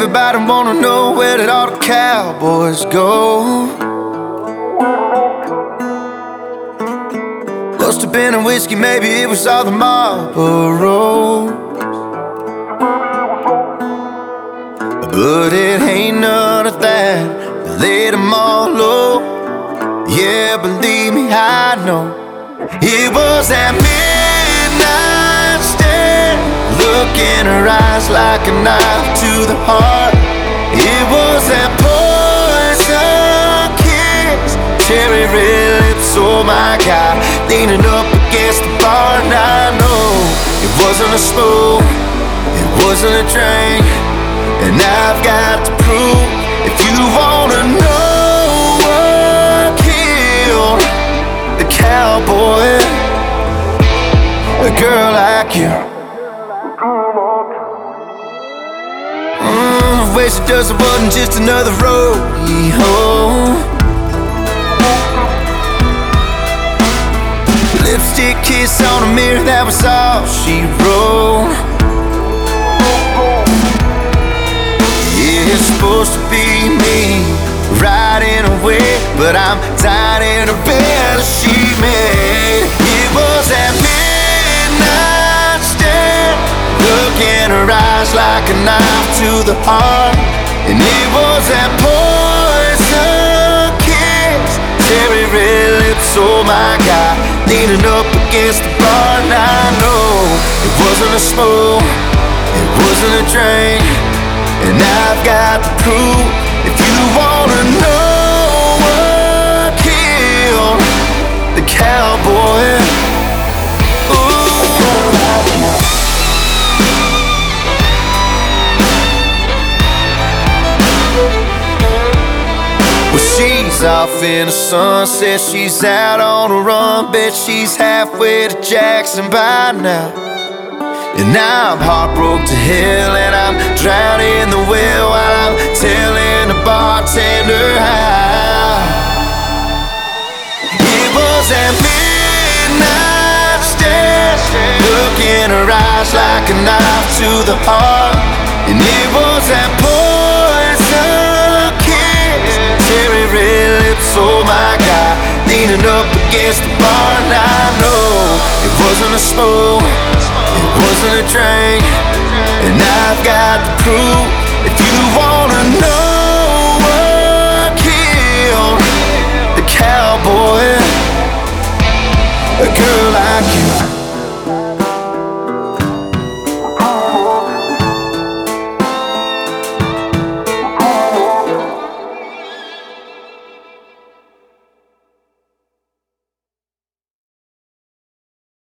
everybody wanna know, where did all the cowboys go? Must have been a whiskey, maybe it was all the Marlboro. But it ain't none of that, they laid them all low. Yeah, believe me, I know. It was that midnight stare, look in her eyes like a knife to the heart. It was that poison kiss, cherry red lips, oh my God, leaning up against the bar. And I know it wasn't a smoke, it wasn't a drink, and I've got to prove, if you wanna know what killed the cowboy, a girl like you. The way she does it wasn't just another rodeo. Lipstick kiss on a mirror, that was all she wrote. Yeah, it's supposed to be me, riding away, but I'm tied in a bed she made. It was that midnight stare, look in her eyes like a knife to the heart. And it was that poison kiss, cherry red lips, oh my God, leaning up against the bar. And I know it wasn't a smoke, it wasn't a drink, and I've got the proof, if you wanna know what killed the cowboy. She's off in the sunset, she's out on a run, bet she's halfway to Jackson by now. And I'm heartbroken to hell, and I'm drowning in the well while I'm telling the bartender how. It was that midnight stare, look in her eyes like a knife to the heart. And it was that poison kiss, cherry red lips, oh my God, leaning up against the bar. And I know it wasn't a smoke, it wasn't a drink, and I've got the proof, if you wanna know